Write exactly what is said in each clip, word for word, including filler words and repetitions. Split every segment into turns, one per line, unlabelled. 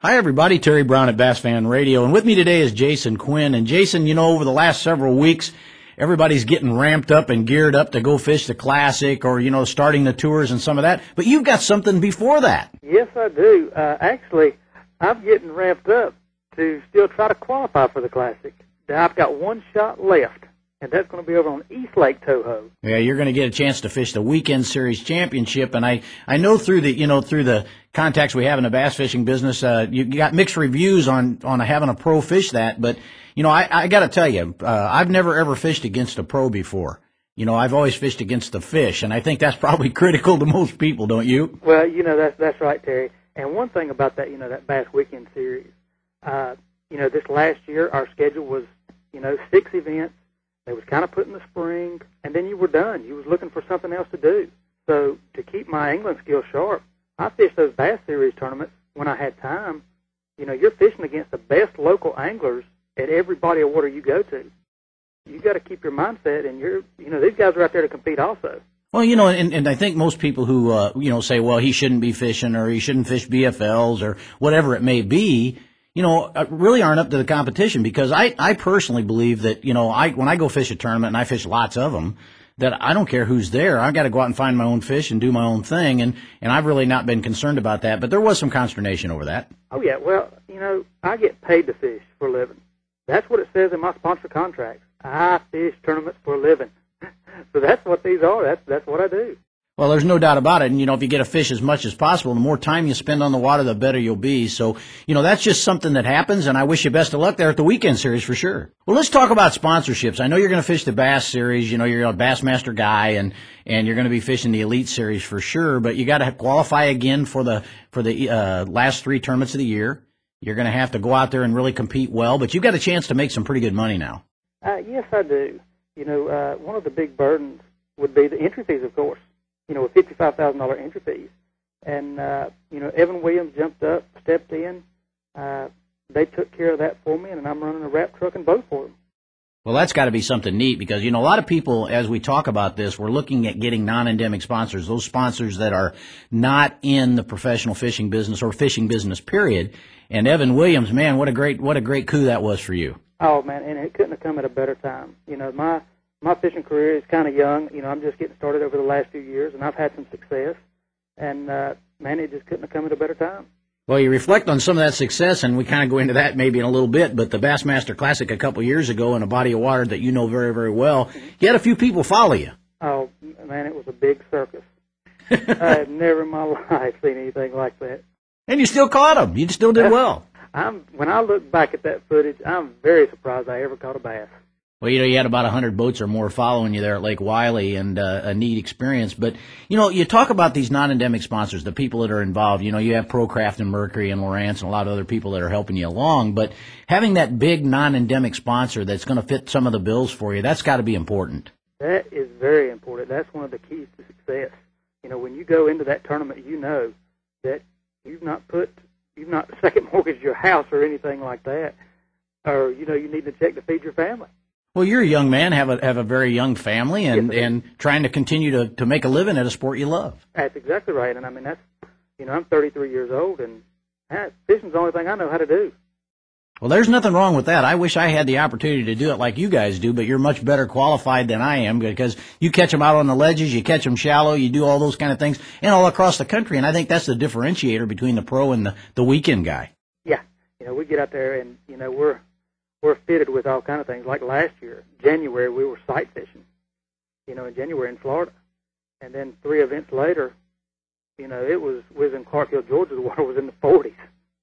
Hi, everybody. Terry Brown at Bass Fan Radio. And with me today is Jason Quinn. And Jason, you know, over the last several weeks, everybody's getting ramped up and geared up to go fish the Classic or, you know, starting the tours and some of that. But you've got something before that.
Yes, I do. Uh, actually, I'm getting ramped up to still try to qualify for the Classic. Now, I've got one shot left, and that's going to be over on East Lake Toho.
Yeah, you're going to get a chance to fish the Weekend Series Championship. And I, I know through the, you know, through the contacts we have in the bass fishing business, uh, you got mixed reviews on, on having a pro fish that. But, you know, I, I got to tell you, uh, I've never ever fished against a pro before. You know, I've always fished against the fish, and I think that's probably critical to most people, don't you?
Well, you know, that's, that's right, Terry. And one thing about that, you know, that Bass Weekend Series, uh, you know, this last year, our schedule was, you know, six events. They was kind of put in the spring, and then you were done. You was looking for something else to do. So to keep my angling skills sharp, I fished those Bass Series tournaments when I had time. You know, you're fishing against the best local anglers at every body of water you go to. You got to keep your mindset, and you're, you know, these guys are out there to compete also.
Well, you know, and, and I think most people who, uh, you know, say, well, he shouldn't be fishing or he shouldn't fish B F Ls or whatever it may be, you know, really aren't up to the competition, because I, I personally believe that, you know, I, when I go fish a tournament, and I fish lots of them, that I don't care who's there. I've got to go out and find my own fish and do my own thing. And, and I've really not been concerned about that, but there was some consternation over that.
Oh, yeah. Well, you know, I get paid to fish for a living. That's what it says in my sponsor contract. I fish tournaments for a living. So that's what these are. That's, that's what I do.
Well, there's no doubt about it. And, you know, if you get to fish as much as possible, the more time you spend on the water, the better you'll be. So, you know, that's just something that happens, and I wish you best of luck there at the Weekend Series for sure. Well, let's talk about sponsorships. I know you're going to fish the Bass Series. You know, you're a Bassmaster guy, and, and you're going to be fishing the Elite Series for sure, but you got to qualify again for the, for the, uh, last three tournaments of the year. You're going to have to go out there and really compete well, but you've got a chance to make some pretty good money now.
Uh, yes, I do. You know, uh, one of the big burdens would be the entry fees, of course. You know, with fifty-five thousand dollars entry fees. And, uh, you know, Evan Williams jumped up, stepped in. Uh, they took care of that for me, and I'm running a wrap truck and boat for them.
Well, that's got to be something neat, because, you know, a lot of people, as we talk about this, we're looking at getting non-endemic sponsors, those sponsors that are not in the professional fishing business or fishing business, period. And Evan Williams, man, what a great, what a great coup that was for you.
Oh, man, and it couldn't have come at a better time. You know, my my fishing career is kind of young. You know, I'm just getting started over the last few years, and I've had some success. And, uh, man, it just couldn't have come at a better time.
Well, you reflect on some of that success, and we kind of go into that maybe in a little bit, but the Bassmaster Classic a couple years ago in a body of water that you know very, very well, you had a few people follow you.
Oh, man, it was a big circus. I had never in my life seen anything like that.
And you still caught them. You still did well.
I'm, when I look back at that footage, I'm very surprised I ever caught a bass.
Well, you know, you had about one hundred boats or more following you there at Lake Wiley, and uh, a neat experience. But, you know, you talk about these non-endemic sponsors, the people that are involved. You know, you have ProCraft and Mercury and Lowrance and a lot of other people that are helping you along. But having that big non-endemic sponsor that's going to fit some of the bills for you, that's got to be important.
That is very important. That's one of the keys to success. You know, when you go into that tournament, you know that you've not put, you've not second mortgaged your house or anything like that. Or, you know, you need to check to feed your family.
Well, you're a young man, have a have a very young family, and,
yes,
and trying to continue to, to make a living at a sport you love.
That's exactly right. And, I mean, that's, you know, I'm thirty-three years old, and that, fishing's the only thing I know how to do.
Well, there's nothing wrong with that. I wish I had the opportunity to do it like you guys do, but you're much better qualified than I am, because you catch them out on the ledges, you catch them shallow, you do all those kind of things, and all across the country. And I think that's the differentiator between the pro and the, the weekend guy.
Yeah. You know, we get out there, and, you know, we're, We're fitted with all kind of things. Like last year, January, we were sight fishing, you know, in January in Florida. And then three events later, you know, it was, we was in Clarkhill, Georgia, the water was in the forties.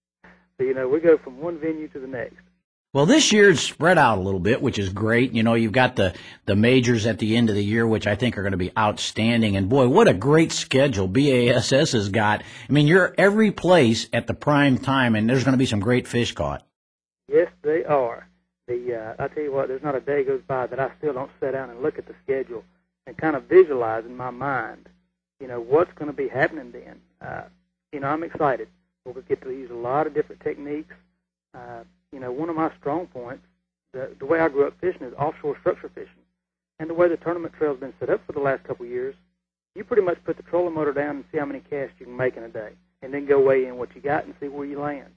So, you know, we go from one venue to the next.
Well, this year's spread out a little bit, which is great. You know, you've got the, the majors at the end of the year, which I think are going to be outstanding. And, boy, what a great schedule B A S S has got. I mean, you're every place at the prime time, and there's going to be some great fish caught.
Yes, they are. The uh, I tell you what, there's not a day goes by that I still don't sit down and look at the schedule and kind of visualize in my mind, you know, what's going to be happening then. Uh, you know, I'm excited. We'll get to use a lot of different techniques. Uh, you know, one of my strong points, the, the way I grew up fishing is offshore structure fishing. And the way the tournament trail's been set up for the last couple of years, you pretty much put the trolling motor down and see how many casts you can make in a day, and then go weigh in what you got and see where you land.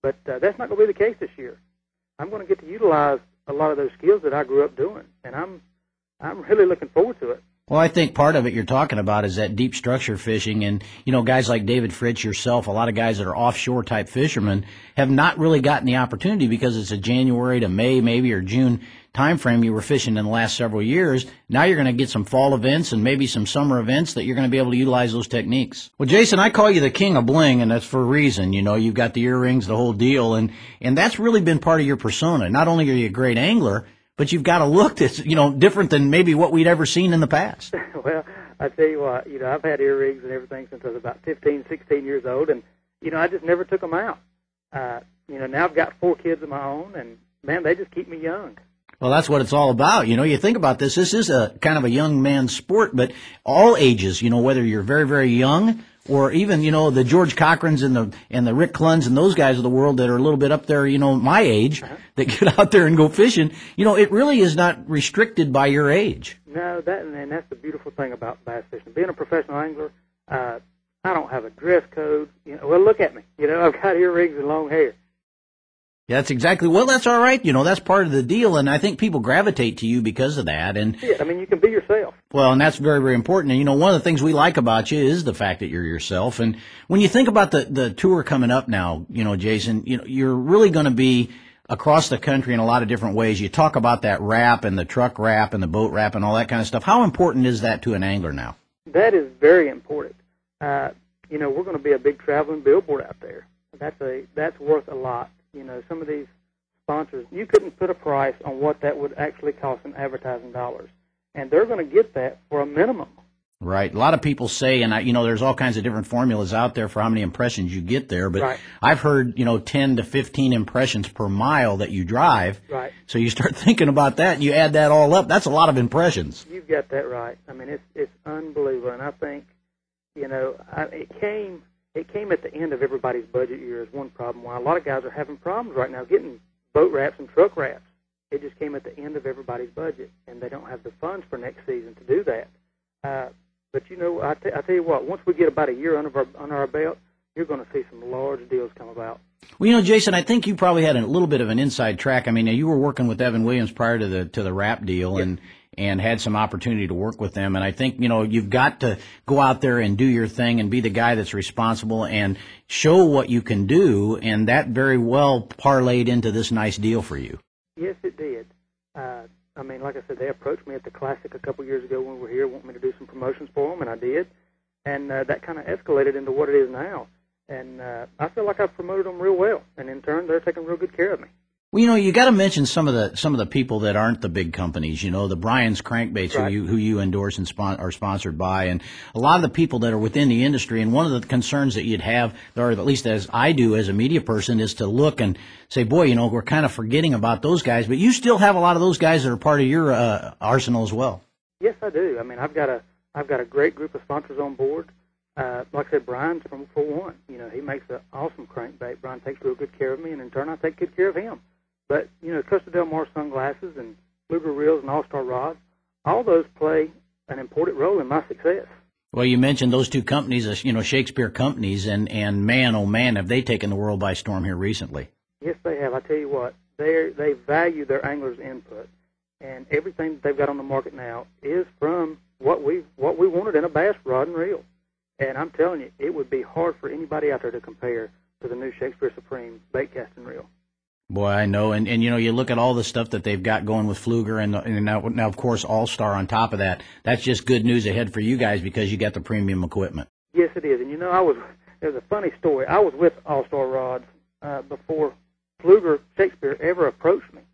But uh, that's not going to be the case this year. I'm going to get to utilize a lot of those skills that I grew up doing, and I'm I'm really looking forward to it.
Well, I think part of it you're talking about is that deep structure fishing, and, you know, guys like David Fritz, yourself, a lot of guys that are offshore type fishermen have not really gotten the opportunity because it's a January to May maybe or June time frame you were fishing in the last several years. Now you're going to get some fall events and maybe some summer events that you're going to be able to utilize those techniques. Well, Jason, I call you the king of bling, and that's for a reason. You know, you've got the earrings, the whole deal, and, and that's really been part of your persona. Not only are you a great angler, but you've got a look that's, you know, different than maybe what we'd ever seen in the past.
Well, I tell you what, you know, I've had earrings and everything since I was about fifteen, sixteen years old, and, you know, I just never took them out. Uh, you know, now I've got four kids of my own, and, man, they just keep me young.
Well, that's what it's all about. You know, you think about this, this is a kind of a young man's sport, but all ages, you know, whether you're very, very young or even, you know, the George Cochrans and the and the Rick Cluns and those guys of the world that are a little bit up there, you know, my age, uh-huh. that get out there and go fishing, you know, it really is not restricted by your age.
No, that and that's the beautiful thing about bass fishing. Being a professional angler, uh, I don't have a dress code. You know, well, look at me. You know, I've got earrings and long hair.
Yeah, that's exactly, well, that's all right. You know, that's part of the deal, and I think people gravitate to you because of that. And
yeah, I mean, you can be yourself.
Well, and that's very, very important. And, you know, one of the things we like about you is the fact that you're yourself. And when you think about the, the tour coming up now, you know, Jason, you know, you're really going to be across the country in a lot of different ways. You talk about that wrap and the truck wrap and the boat wrap and all that kind of stuff. How important is that to an angler now?
That is very important. Uh, you know, we're going to be a big traveling billboard out there. That's a that's worth a lot. You know, some of these sponsors, you couldn't put a price on what that would actually cost in advertising dollars. And they're going to get that for a minimum.
Right. A lot of people say, and I, you know, there's all kinds of different formulas out there for how many impressions you get there, but
right.
I've heard, you know, ten to fifteen impressions per mile that you drive.
Right.
So you start thinking about that and you add that all up, that's a lot of impressions.
You've got that right. I mean, it's it's unbelievable. And I think, you know, I, it came it came at the end of everybody's budget year is one problem. Why a lot of guys are having problems right now getting boat wraps and truck wraps. It just came at the end of everybody's budget, and they don't have the funds for next season to do that. Uh, but, you know, I, t- I tell you what, once we get about a year under our, under our belt, you're going to see some large deals come about.
Well, you know, Jason, I think you probably had a little bit of an inside track. I mean, you were working with Evan Williams prior to the to the wrap deal,
yes.
and and had some opportunity to work with them. And I think, you know, you've got to go out there and do your thing and be the guy that's responsible and show what you can do, and that very well parlayed into this nice deal for you.
Yes, it did. Uh, I mean, like I said, they approached me at the Classic a couple years ago when we were here, wanting me to do some promotions for them, and I did. And uh, that kind of escalated into what it is now. And uh, I feel like I've promoted them real well, and in turn, they're taking real good care of me.
Well, you know, you got to mention some of the some of the people that aren't the big companies. You know, the Bryan's Crankbaits,
right.
who you who you endorse and spon- are sponsored by, and a lot of the people that are within the industry. And one of the concerns that you'd have, or at least as I do as a media person, is to look and say, boy, you know, we're kind of forgetting about those guys. But you still have a lot of those guys that are part of your uh, arsenal as well.
Yes, I do. I mean, I've got a I've got a great group of sponsors on board. Uh, like I said, Brian's from for one. You know, he makes an awesome crankbait. Brian takes real good care of me, and in turn, I take good care of him. But, you know, Costa Del Mar sunglasses and Fluger reels and All-Star rods, all those play an important role in my success.
Well, you mentioned those two companies, you know, Shakespeare companies, and, and man, oh man, have they taken the world by storm here recently.
Yes, they have. I tell you what, they they value their anglers' input, and everything that they've got on the market now is from what we what we wanted in a bass rod and reel. And I'm telling you, it would be hard for anybody out there to compare to the new Shakespeare Supreme bait casting reel.
Boy, I know, and and you know, you look at all the stuff that they've got going with Fluger, and, and now, now of course All-Star on top of that. That's just good news ahead for you guys because you got the premium equipment.
Yes, it is. And you know, I was there's a funny story. I was with All-Star rods uh, before Fluger Shakespeare ever approached me,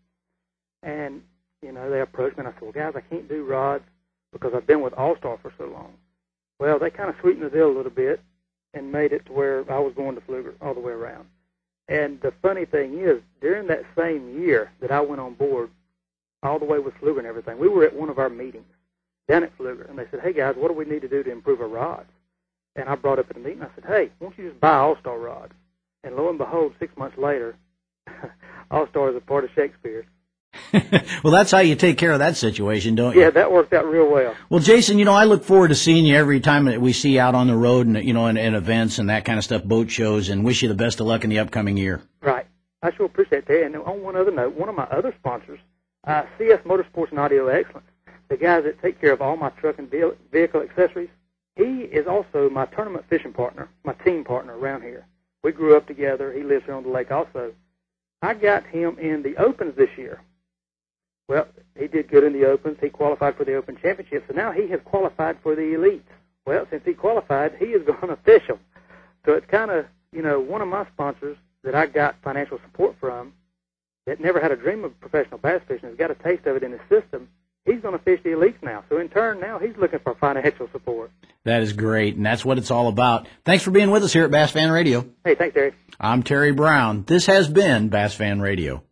and you know, they approached me, and I said, "Well, guys, I can't do rods because I've been with All-Star for so long." Well, they kind of sweetened the deal a little bit and made it to where I was going to Fluger all the way around. And the funny thing is, during that same year that I went on board, all the way with Fluger and everything, we were at one of our meetings down at Fluger, and they said, "Hey, guys, what do we need to do to improve our rods?" And I brought up at the meeting, I said, "Hey, why don't you just buy All-Star rods?" And lo and behold, six months later, All-Star is a part of Shakespeare.
Well, that's how you take care of that situation, don't you?
Yeah, that worked out real well.
Well, Jason, you know, I look forward to seeing you every time that we see you out on the road and, you know, and, and events and that kind of stuff, boat shows, and wish you the best of luck in the upcoming year.
Right. I sure appreciate that. And on one other note, one of my other sponsors, uh, C S Motorsports and Audio Excellence, the guys that take care of all my truck and vehicle accessories, he is also my tournament fishing partner, my team partner around here. We grew up together. He lives here on the lake also. I got him in the Opens this year. Well, he did good in the Opens. He qualified for the Open Championship, so now he has qualified for the Elites. Well, since he qualified, he is going to fish them. So it's kind of, you know, one of my sponsors that I got financial support from that never had a dream of professional bass fishing has got a taste of it in his system. He's going to fish the Elites now. So in turn, now he's looking for financial support.
That is great, and that's what it's all about. Thanks for being with us here at Bass Fan Radio.
Hey, thanks, Terry.
I'm Terry Brown. This has been Bass Fan Radio.